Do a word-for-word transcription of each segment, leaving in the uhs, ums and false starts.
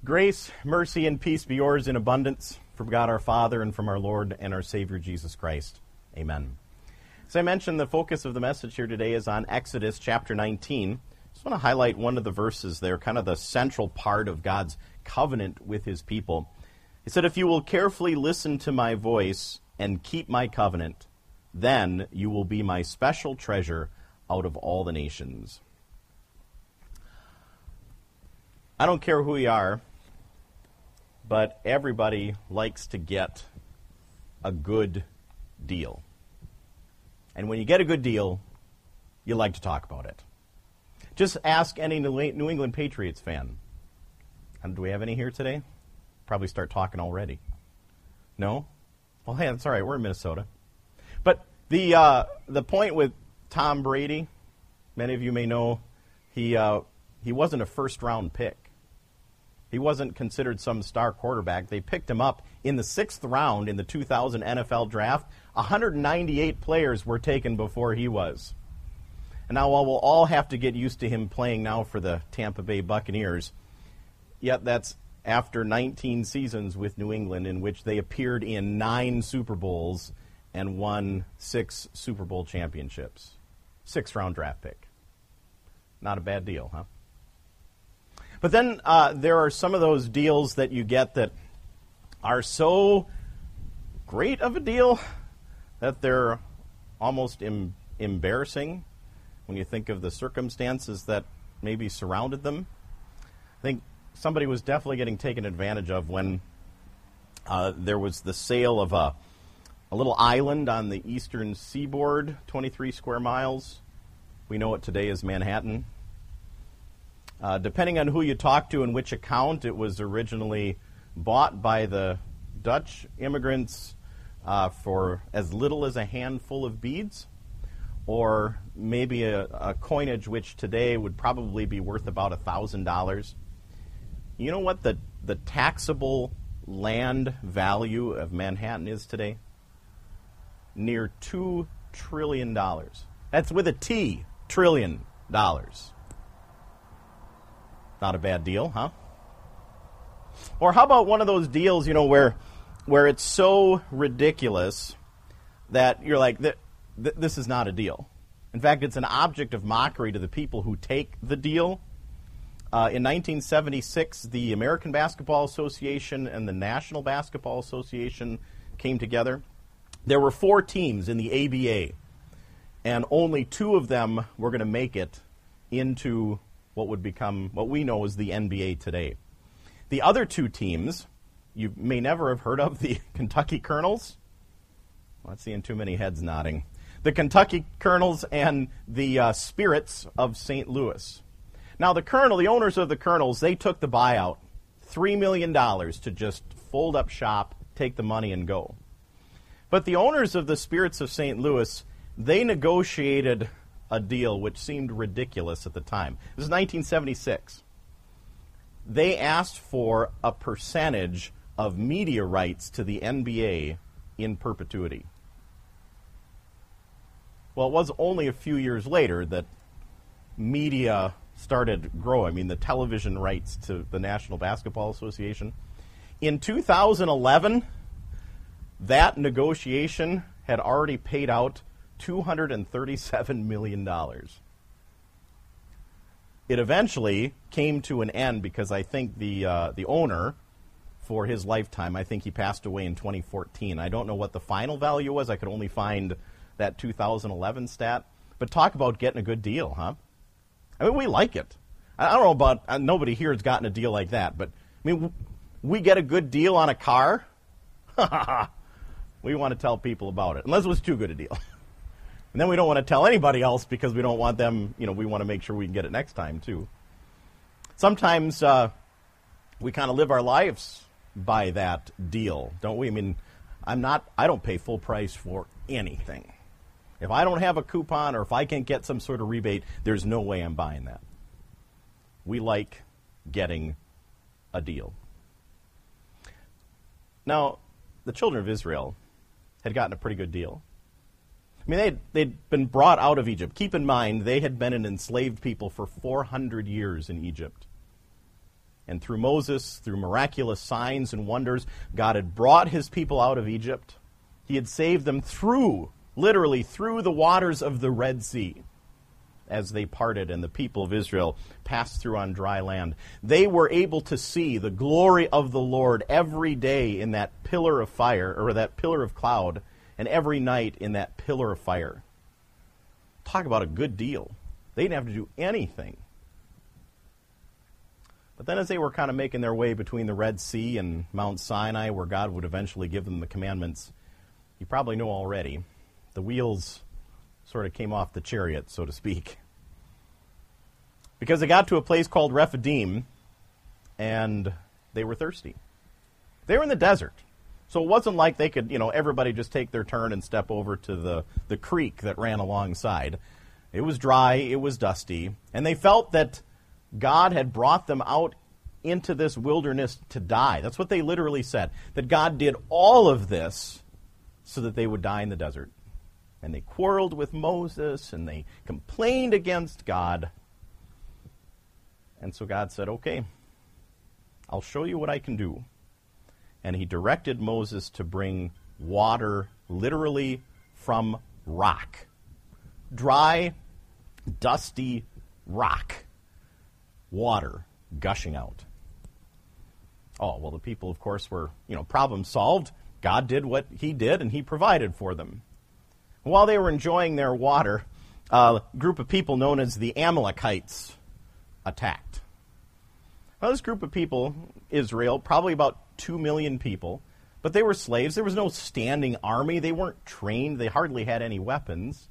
Grace, mercy, and peace be yours in abundance from God our Father and from our Lord and our Savior Jesus Christ. Amen. As I mentioned, the focus of the message here today is on Exodus chapter nineteen. I just want to highlight one of the verses there, kind of the central part of God's covenant with his people. He said, "If you will carefully listen to my voice and keep my covenant, then you will be my special treasure out of all the nations." I don't care who you are, but everybody likes to get a good deal. And when you get a good deal, you like to talk about it. Just ask any New England Patriots fan. And do we have any here today? Probably start talking already. No? Well, hey, that's all right. We're in Minnesota. But the uh, the point with Tom Brady, many of you may know, he uh, he wasn't a first-round pick. He wasn't considered some star quarterback. They picked him up in the sixth round in the two thousand N F L draft. one hundred ninety-eight players were taken before he was. And now, while we'll all have to get used to him playing now for the Tampa Bay Buccaneers, yet that's after nineteen seasons with New England in which they appeared in nine Super Bowls and won six Super Bowl championships. Sixth-round draft pick. Not a bad deal, huh? But then uh, there are some of those deals that you get that are so great of a deal that they're almost em- embarrassing when you think of the circumstances that maybe surrounded them. I think somebody was definitely getting taken advantage of when uh, there was the sale of a, a little island on the eastern seaboard, twenty-three square miles. We know it today as Manhattan. Uh, depending on who you talk to and which account, it was originally bought by the Dutch immigrants uh, for as little as a handful of beads, or maybe a, a coinage which today would probably be worth about one thousand dollars. You know what the, the taxable land value of Manhattan is today? Near two trillion dollars. That's with a T, trillion dollars. Not a bad deal, huh? Or how about one of those deals, you know, where where it's so ridiculous that you're like, th- th- this is not a deal. In fact, it's an object of mockery to the people who take the deal. Uh, in nineteen seventy-six, the American Basketball Association and the National Basketball Association came together. There were four teams in the A B A, and only two of them were going to make it into what would become what we know as the N B A today. The other two teams, you may never have heard of, the Kentucky Colonels. Well, not seeing too many heads nodding. The Kentucky Colonels and the uh, Spirits of Saint Louis. Now, the Colonel, the owners of the Colonels, they took the buyout, three million dollars to just fold up shop, take the money, and go. But the owners of the Spirits of Saint Louis, they negotiated a deal which seemed ridiculous at the time. This is nineteen seventy-six. They asked for a percentage of media rights to the N B A in perpetuity. Well, it was only a few years later that media started growing. I mean, the television rights to the National Basketball Association. In two thousand eleven, that negotiation had already paid out two hundred thirty-seven million dollars. It eventually came to an end because I think the uh, the owner, for his lifetime, I think he passed away in twenty fourteen. I don't know what the final value was. I could only find that two thousand eleven stat. But talk about getting a good deal, huh? I mean, we like it. I don't know about, uh, nobody here has gotten a deal like that, but I mean, w- we get a good deal on a car. We want to tell people about it, unless it was too good a deal. And then we don't want to tell anybody else because we don't want them, you know, we want to make sure we can get it next time, too. Sometimes uh, we kind of live our lives by that deal, don't we? I mean, I'm not, I don't pay full price for anything. If I don't have a coupon or if I can't get some sort of rebate, there's no way I'm buying that. We like getting a deal. Now, the children of Israel had gotten a pretty good deal. I mean, they'd, they'd been brought out of Egypt. Keep in mind, they had been an enslaved people for four hundred years in Egypt. And through Moses, through miraculous signs and wonders, God had brought his people out of Egypt. He had saved them through, literally through the waters of the Red Sea as they parted and the people of Israel passed through on dry land. They were able to see the glory of the Lord every day in that pillar of fire, or that pillar of cloud, and every night in that pillar of fire. Talk about a good deal. They didn't have to do anything. But then as they were kind of making their way between the Red Sea and Mount Sinai, where God would eventually give them the commandments, you probably know already, the wheels sort of came off the chariot, so to speak. Because they got to a place called Rephidim, and they were thirsty. They were in the desert. So it wasn't like they could, you know, everybody just take their turn and step over to the, the creek that ran alongside. It was dry, it was dusty, and they felt that God had brought them out into this wilderness to die. That's what they literally said, that God did all of this so that they would die in the desert. And they quarreled with Moses, and they complained against God. And so God said, okay, I'll show you what I can do. And he directed Moses to bring water literally from rock. Dry, dusty rock. Water gushing out. Oh, well, the people, of course, were, you know, problem solved. God did what he did, and he provided for them. While they were enjoying their water, a group of people known as the Amalekites attacked. Now, this group of people, Israel, probably about two million people, but they were slaves. There was no standing army. They weren't trained. They hardly had any weapons.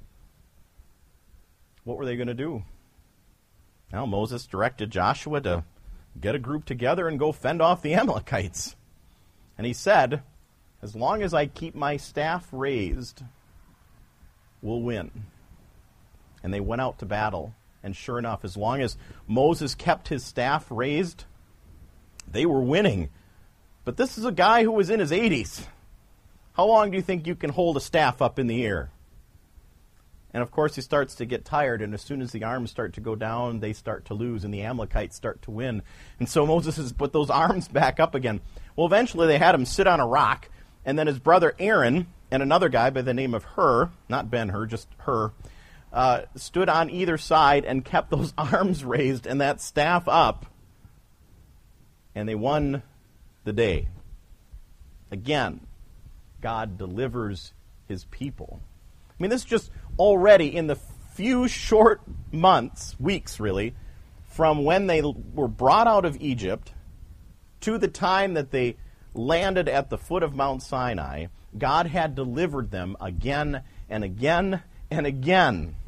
What were they going to do? Now, Moses directed Joshua to get a group together and go fend off the Amalekites. And he said, as long as I keep my staff raised, we'll win. And they went out to battle. And sure enough, as long as Moses kept his staff raised, they were winning. But this is a guy who was in his eighties. How long do you think you can hold a staff up in the air? And of course, he starts to get tired, and as soon as the arms start to go down, they start to lose, and the Amalekites start to win. And so Moses has put those arms back up again. Well, eventually they had him sit on a rock, and then his brother Aaron and another guy by the name of Hur, not Ben-Hur, just Hur, uh, stood on either side and kept those arms raised and that staff up, and they won the day. Again, God delivers his people. I mean, this is just already in the few short months, weeks really, from when they were brought out of Egypt to the time that they landed at the foot of Mount Sinai, God had delivered them again and again and again.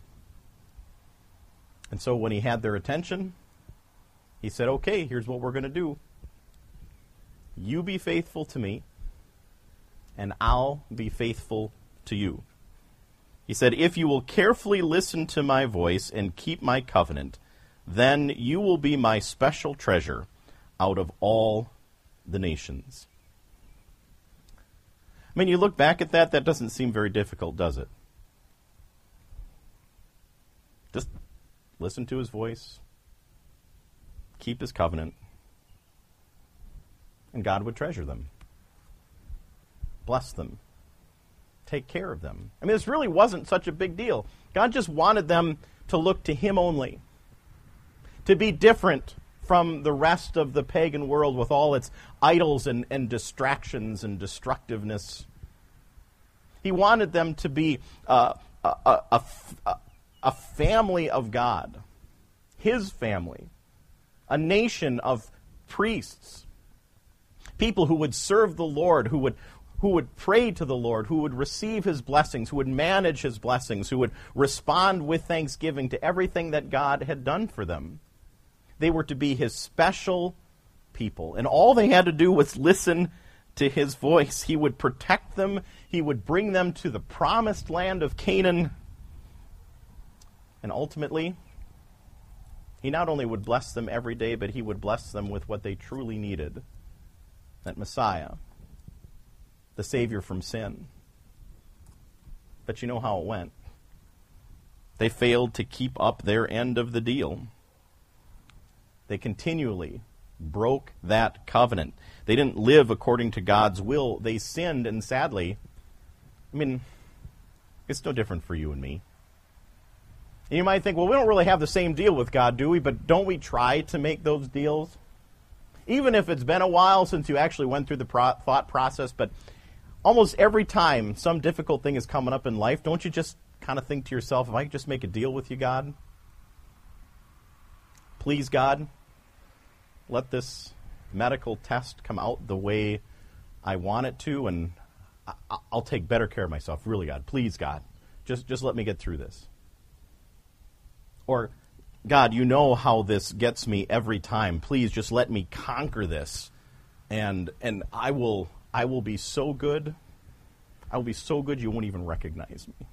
And so when he had their attention, he said, okay, here's what we're going to do. You be faithful to me, and I'll be faithful to you. He said, if you will carefully listen to my voice and keep my covenant, then you will be my special treasure out of all the nations. I mean, you look back at that, that doesn't seem very difficult, does it? Just listen to his voice, keep his covenant, and God would treasure them, bless them, take care of them. I mean, this really wasn't such a big deal. God just wanted them to look to him only, to be different from the rest of the pagan world with all its idols and, and distractions and destructiveness. He wanted them to be uh, a, a, a, a family of God, his family, a nation of priests, people who would serve the Lord, who would who would pray to the Lord, who would receive his blessings, who would manage his blessings, who would respond with thanksgiving to everything that God had done for them. They were to be his special people, and all they had to do was listen to his voice. He would protect them. He would bring them to the promised land of Canaan. And ultimately, he not only would bless them every day, but he would bless them with what they truly needed, that Messiah, the Savior from sin. But you know how it went. They failed to keep up their end of the deal. They continually broke that covenant. They didn't live according to God's will. They sinned, and sadly, I mean, it's no different for you and me. And you might think, well, we don't really have the same deal with God, do we? But don't we try to make those deals? Even if it's been a while since you actually went through the pro- thought process, but almost every time some difficult thing is coming up in life, don't you just kind of think to yourself, if I could just make a deal with you, God? Please, God, let this medical test come out the way I want it to, and I- I'll take better care of myself. Really, God. Please, God. Just, just let me get through this. Or, God, you know how this gets me every time. Please just let me conquer this, and and I will I will be so good. I will be so good you won't even recognize me.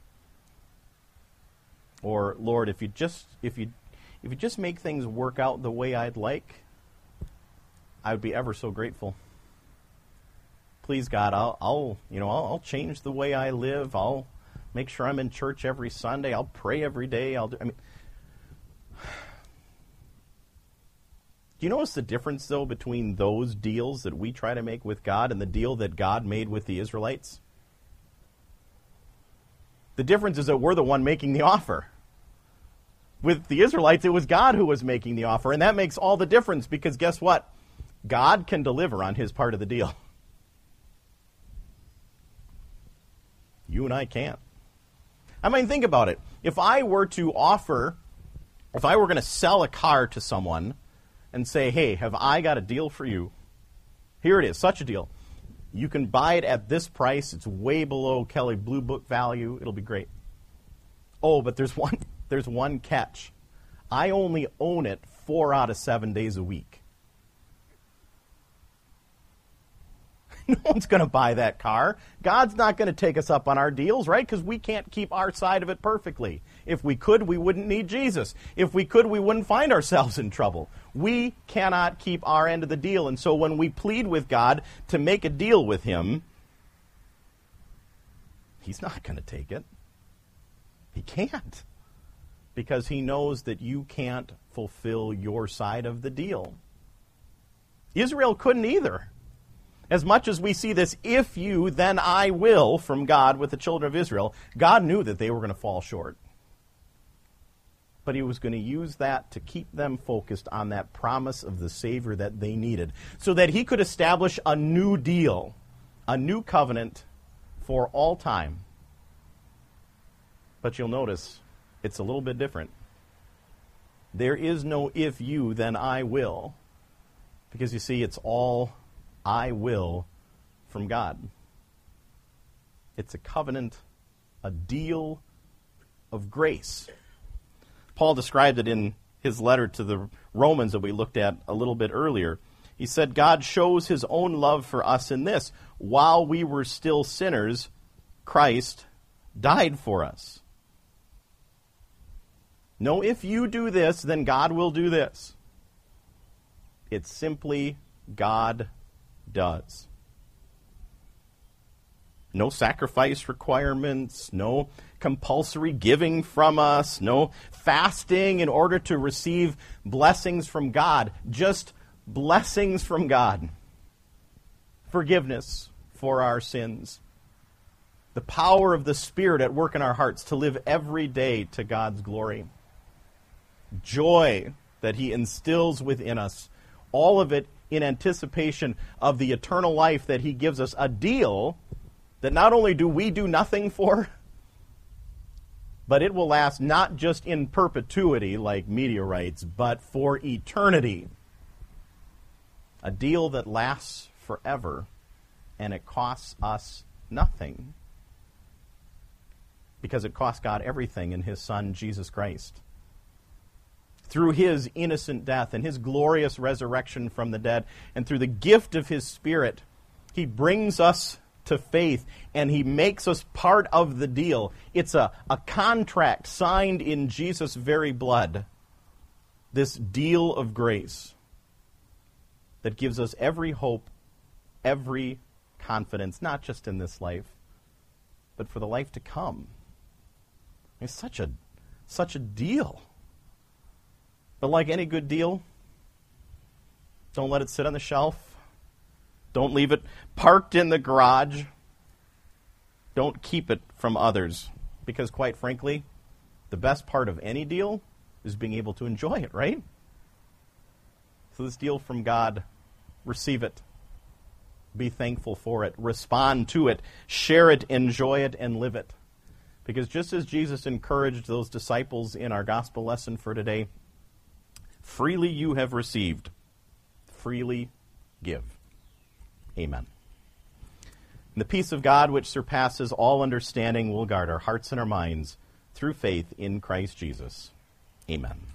Or, Lord, if you just if you if you just make things work out the way I'd like, I would be ever so grateful. Please, God, I'll I'll you know I'll, I'll change the way I live. I'll make sure I'm in church every Sunday. I'll pray every day. I'll do, I mean. Do you notice the difference, though, between those deals that we try to make with God and the deal that God made with the Israelites? The difference is that we're the one making the offer. With the Israelites, it was God who was making the offer, and that makes all the difference because guess what? God can deliver on his part of the deal. You and I can't. I mean, think about it. If I were to offer, if I were going to sell a car to someone and say, hey, have I got a deal for you? Here it is, such a deal. You can buy it at this price. It's way below Kelley Blue Book value. It'll be great. Oh, but there's one there's one catch. I only own it four out of seven days a week. No one's going to buy that car. God's not going to take us up on our deals, right? Because we can't keep our side of it perfectly. If we could, we wouldn't need Jesus. If we could, we wouldn't find ourselves in trouble. We cannot keep our end of the deal. And so when we plead with God to make a deal with him, he's not going to take it. He can't. Because he knows that you can't fulfill your side of the deal. Israel couldn't either. As much as we see this, if you, then I will, from God with the children of Israel, God knew that they were going to fall short. But he was going to use that to keep them focused on that promise of the Savior that they needed, so that he could establish a new deal, a new covenant for all time. But you'll notice it's a little bit different. There is no if you, then I will, because you see, it's all I will from God. It's a covenant, a deal of grace. Paul described it in his letter to the Romans that we looked at a little bit earlier. He said, God shows his own love for us in this: while we were still sinners, Christ died for us. No, if you do this, then God will do this. It's simply God does. No sacrifice requirements, no compulsory giving from us, no fasting in order to receive blessings from God, just blessings from God. Forgiveness for our sins. The power of the Spirit at work in our hearts to live every day to God's glory. Joy that he instills within us. All of it in anticipation of the eternal life that he gives us, a deal that not only do we do nothing for, but it will last not just in perpetuity like meteorites, but for eternity. A deal that lasts forever, and it costs us nothing, because it cost God everything in his Son, Jesus Christ. Through his innocent death and his glorious resurrection from the dead, and through the gift of his Spirit, he brings us to faith, and he makes us part of the deal. It's a, a contract signed in Jesus' very blood, this deal of grace that gives us every hope, every confidence, not just in this life, but for the life to come. It's such a, such a deal. But like any good deal, Don't let it sit on the shelf. Don't leave it parked in the garage. Don't keep it from others. Because quite frankly, the best part of any deal is being able to enjoy it, right? So this deal from God, receive it. Be thankful for it. Respond to it. Share it, enjoy it, and live it. Because just as Jesus encouraged those disciples in our gospel lesson for today, freely you have received, freely give. Amen. And the peace of God, which surpasses all understanding, will guard our hearts and our minds through faith in Christ Jesus. Amen.